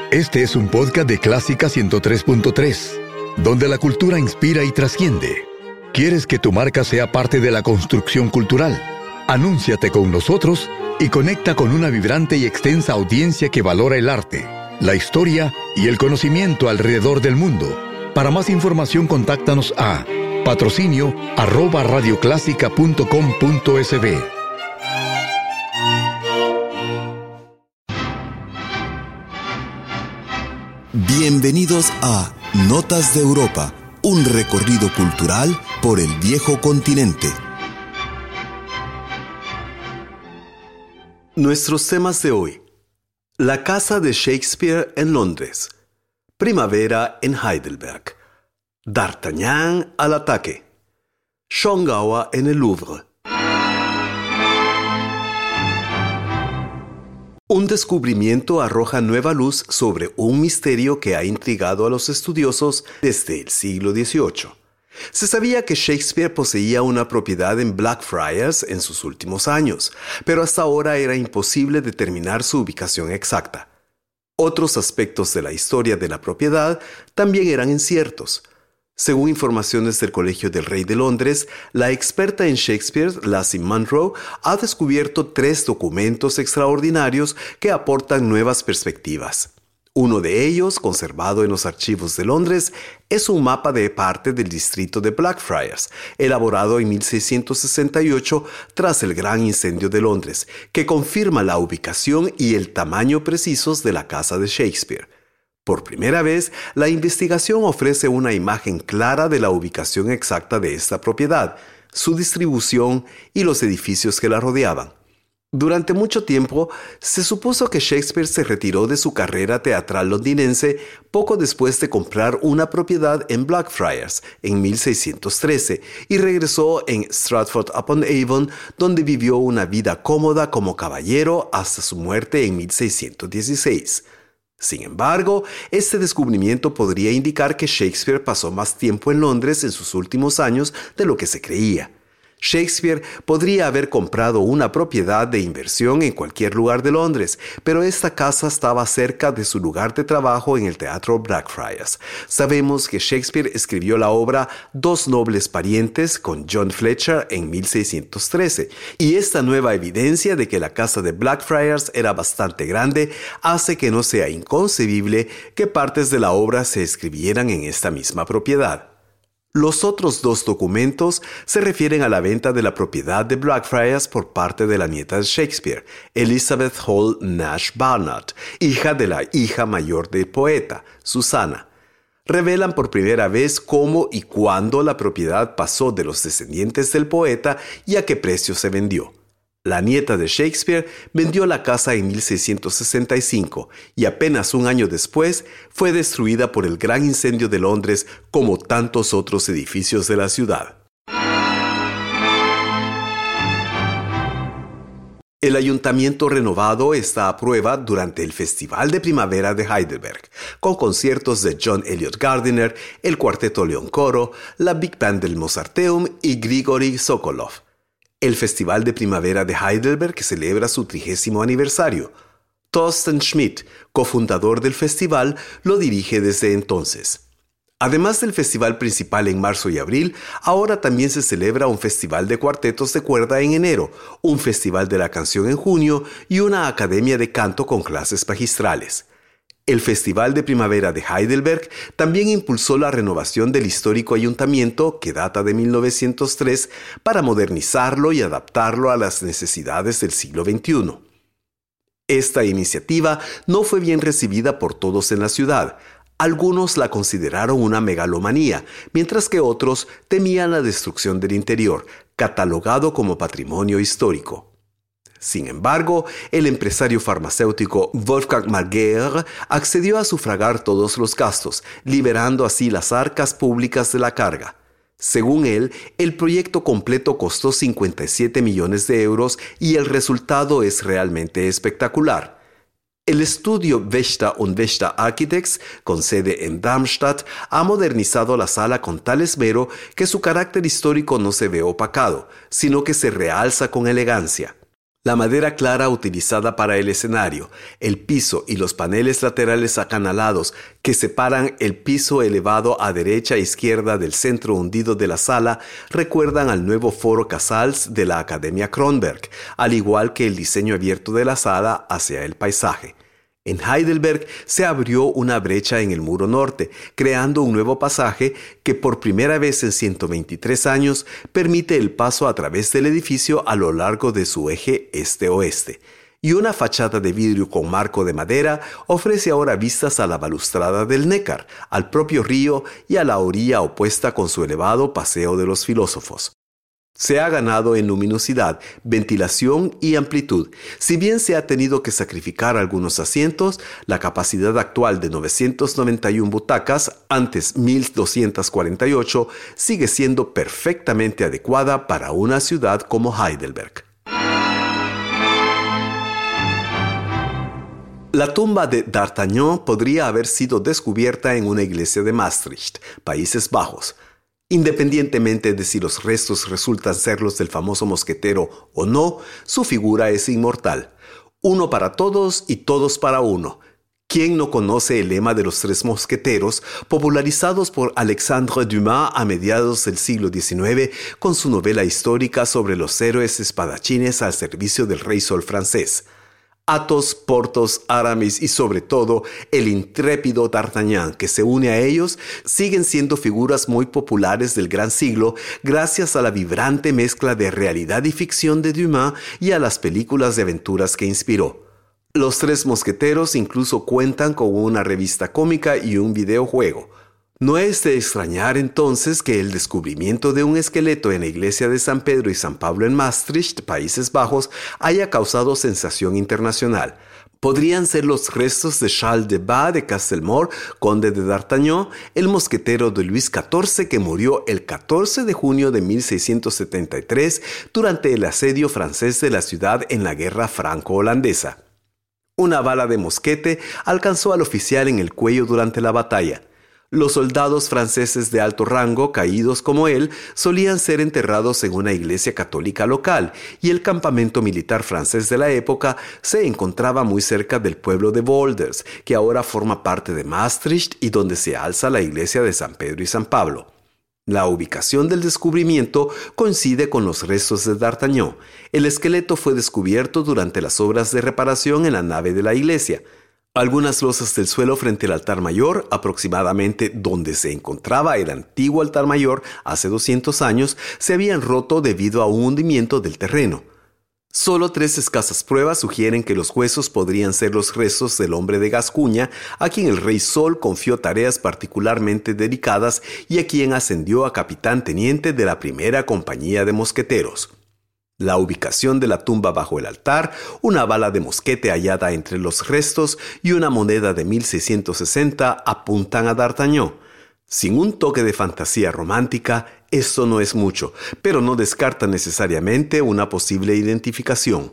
Este es un podcast de Clásica 103.3, donde la cultura inspira y trasciende. ¿Quieres que tu marca sea parte de la construcción cultural? Anúnciate con nosotros y conecta con una vibrante y extensa audiencia que valora el arte, la historia y el conocimiento alrededor del mundo. Para más información, contáctanos a patrocinio@radioclásica.com.sb. Bienvenidos a Notas de Europa, un recorrido cultural por el viejo continente. Nuestros temas de hoy: la casa de Shakespeare en Londres, primavera en Heidelberg, D'Artagnan al ataque, Shongawa en el Louvre. Un descubrimiento arroja nueva luz sobre un misterio que ha intrigado a los estudiosos desde el siglo XVIII. Se sabía que Shakespeare poseía una propiedad en Blackfriars en sus últimos años, pero hasta ahora era imposible determinar su ubicación exacta. Otros aspectos de la historia de la propiedad también eran inciertos. Según informaciones del Colegio del Rey de Londres, la experta en Shakespeare, Lassie Munro, ha descubierto 3 documentos extraordinarios que aportan nuevas perspectivas. Uno de ellos, conservado en los archivos de Londres, es un mapa de parte del distrito de Blackfriars, elaborado en 1668 tras el Gran Incendio de Londres, que confirma la ubicación y el tamaño precisos de la casa de Shakespeare. Por primera vez, la investigación ofrece una imagen clara de la ubicación exacta de esta propiedad, su distribución y los edificios que la rodeaban. Durante mucho tiempo, se supuso que Shakespeare se retiró de su carrera teatral londinense poco después de comprar una propiedad en Blackfriars en 1613 y regresó en Stratford-upon-Avon, donde vivió una vida cómoda como caballero hasta su muerte en 1616. Sin embargo, este descubrimiento podría indicar que Shakespeare pasó más tiempo en Londres en sus últimos años de lo que se creía. Shakespeare podría haber comprado una propiedad de inversión en cualquier lugar de Londres, pero esta casa estaba cerca de su lugar de trabajo en el Teatro Blackfriars. Sabemos que Shakespeare escribió la obra Dos nobles parientes con John Fletcher en 1613, y esta nueva evidencia de que la casa de Blackfriars era bastante grande hace que no sea inconcebible que partes de la obra se escribieran en esta misma propiedad. Los otros 2 documentos se refieren a la venta de la propiedad de Blackfriars por parte de la nieta de Shakespeare, Elizabeth Hall Nash Barnard, hija de la hija mayor del poeta, Susana. Revelan por primera vez cómo y cuándo la propiedad pasó de los descendientes del poeta y a qué precio se vendió. La nieta de Shakespeare vendió la casa en 1665 y apenas un año después fue destruida por el Gran Incendio de Londres, como tantos otros edificios de la ciudad. El ayuntamiento renovado está a prueba durante el Festival de Primavera de Heidelberg, con conciertos de John Eliot Gardiner, el Cuarteto León Coro, la Big Band del Mozarteum y Grigory Sokolov. El Festival de Primavera de Heidelberg celebra su 30º aniversario. Thorsten Schmidt, cofundador del festival, lo dirige desde entonces. Además del festival principal en marzo y abril, ahora también se celebra un festival de cuartetos de cuerda en enero, un festival de la canción en junio y una academia de canto con clases magistrales. El Festival de Primavera de Heidelberg también impulsó la renovación del histórico ayuntamiento, que data de 1903, para modernizarlo y adaptarlo a las necesidades del siglo XXI. Esta iniciativa no fue bien recibida por todos en la ciudad. Algunos la consideraron una megalomanía, mientras que otros temían la destrucción del interior, catalogado como patrimonio histórico. Sin embargo, el empresario farmacéutico Wolfgang Marguer accedió a sufragar todos los gastos, liberando así las arcas públicas de la carga. Según él, el proyecto completo costó 57 millones de euros y el resultado es realmente espectacular. El estudio Vesta und Vesta Architects, con sede en Darmstadt, ha modernizado la sala con tal esmero que su carácter histórico no se ve opacado, sino que se realza con elegancia. La madera clara utilizada para el escenario, el piso y los paneles laterales acanalados que separan el piso elevado a derecha e izquierda del centro hundido de la sala recuerdan al nuevo Foro Casals de la Academia Kronberg, al igual que el diseño abierto de la sala hacia el paisaje. En Heidelberg se abrió una brecha en el muro norte, creando un nuevo pasaje que por primera vez en 123 años permite el paso a través del edificio a lo largo de su eje este-oeste. Y una fachada de vidrio con marco de madera ofrece ahora vistas a la balustrada del Neckar, al propio río y a la orilla opuesta con su elevado Paseo de los Filósofos. Se ha ganado en luminosidad, ventilación y amplitud. Si bien se ha tenido que sacrificar algunos asientos, la capacidad actual de 991 butacas, antes 1.248, sigue siendo perfectamente adecuada para una ciudad como Heidelberg. La tumba de D'Artagnan podría haber sido descubierta en una iglesia de Maastricht, Países Bajos. Independientemente de si los restos resultan ser los del famoso mosquetero o no, su figura es inmortal. Uno para todos y todos para uno. ¿Quién no conoce el lema de los tres mosqueteros, popularizados por Alexandre Dumas a mediados del siglo XIX con su novela histórica sobre los héroes espadachines al servicio del rey Sol francés? Athos, Porthos, Aramis y sobre todo el intrépido D'Artagnan que se une a ellos siguen siendo figuras muy populares del gran siglo gracias a la vibrante mezcla de realidad y ficción de Dumas y a las películas de aventuras que inspiró. Los tres mosqueteros incluso cuentan con una revista cómica y un videojuego. No es de extrañar entonces que el descubrimiento de un esqueleto en la iglesia de San Pedro y San Pablo en Maastricht, Países Bajos, haya causado sensación internacional. Podrían ser los restos de Charles de Bas de Castelmore, conde de D'Artagnan, el mosquetero de Luis XIV que murió el 14 de junio de 1673 durante el asedio francés de la ciudad en la guerra franco-holandesa. Una bala de mosquete alcanzó al oficial en el cuello durante la batalla. Los soldados franceses de alto rango, caídos como él, solían ser enterrados en una iglesia católica local, y el campamento militar francés de la época se encontraba muy cerca del pueblo de Volders, que ahora forma parte de Maastricht y donde se alza la iglesia de San Pedro y San Pablo. La ubicación del descubrimiento coincide con los restos de D'Artagnan. El esqueleto fue descubierto durante las obras de reparación en la nave de la iglesia. Algunas losas del suelo frente al altar mayor, aproximadamente donde se encontraba el antiguo altar mayor hace 200 años, se habían roto debido a un hundimiento del terreno. Solo 3 escasas pruebas sugieren que los huesos podrían ser los restos del hombre de Gascuña, a quien el rey Sol confió tareas particularmente delicadas y a quien ascendió a capitán teniente de la primera compañía de mosqueteros. La ubicación de la tumba bajo el altar, una bala de mosquete hallada entre los restos y una moneda de 1660 apuntan a D'Artagnan. Sin un toque de fantasía romántica, esto no es mucho, pero no descarta necesariamente una posible identificación.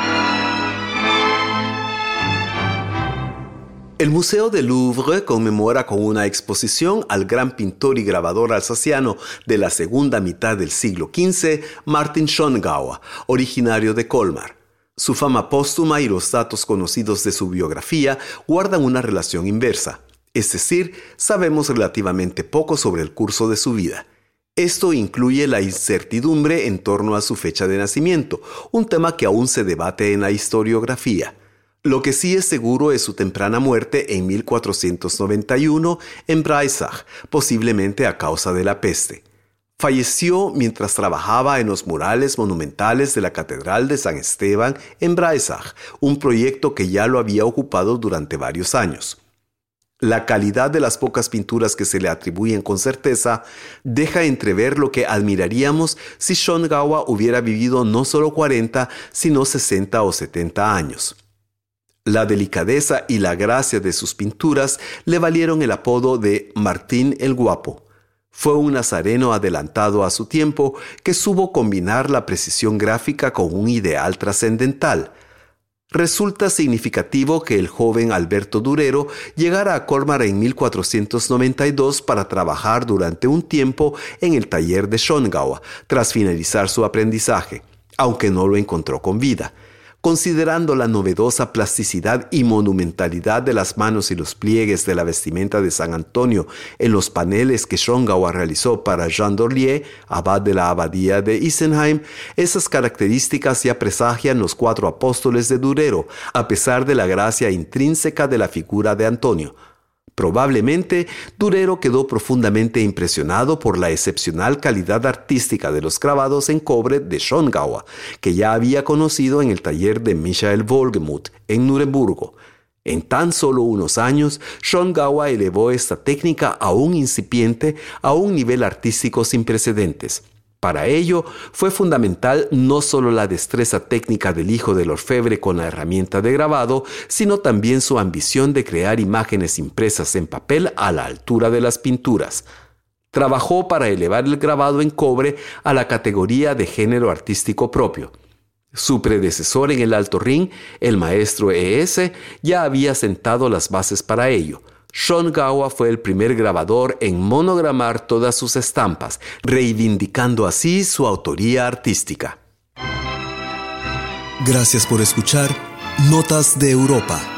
El Museo del Louvre conmemora con una exposición al gran pintor y grabador alsaciano de la segunda mitad del siglo XV, Martin Schongauer, originario de Colmar. Su fama póstuma y los datos conocidos de su biografía guardan una relación inversa, es decir, sabemos relativamente poco sobre el curso de su vida. Esto incluye la incertidumbre en torno a su fecha de nacimiento, un tema que aún se debate en la historiografía. Lo que sí es seguro es su temprana muerte en 1491 en Breisach, posiblemente a causa de la peste. Falleció mientras trabajaba en los murales monumentales de la Catedral de San Esteban en Breisach, un proyecto que ya lo había ocupado durante varios años. La calidad de las pocas pinturas que se le atribuyen con certeza deja entrever lo que admiraríamos si Schongauer hubiera vivido no solo 40, sino 60 o 70 años. La delicadeza y la gracia de sus pinturas le valieron el apodo de Martín el Guapo. Fue un nazareno adelantado a su tiempo que supo combinar la precisión gráfica con un ideal trascendental. Resulta significativo que el joven Alberto Durero llegara a Colmar en 1492 para trabajar durante un tiempo en el taller de Schongauer, tras finalizar su aprendizaje, aunque no lo encontró con vida. Considerando la novedosa plasticidad y monumentalidad de las manos y los pliegues de la vestimenta de San Antonio en los paneles que Schongauer realizó para Jean d'Orlier, abad de la abadía de Isenheim, esas características ya presagian los 4 apóstoles de Durero, a pesar de la gracia intrínseca de la figura de Antonio. Probablemente, Durero quedó profundamente impresionado por la excepcional calidad artística de los grabados en cobre de Schongauer, que ya había conocido en el taller de Michael Wohlgemuth en Nurembergo. En tan solo unos años, Schongauer elevó esta técnica aún incipiente a un nivel artístico sin precedentes. Para ello, fue fundamental no solo la destreza técnica del hijo del orfebre con la herramienta de grabado, sino también su ambición de crear imágenes impresas en papel a la altura de las pinturas. Trabajó para elevar el grabado en cobre a la categoría de género artístico propio. Su predecesor en el Alto Rin, el maestro E.S., ya había sentado las bases para ello. Schongauer fue el primer grabador en monogramar todas sus estampas, reivindicando así su autoría artística. Gracias por escuchar Notas de Europa.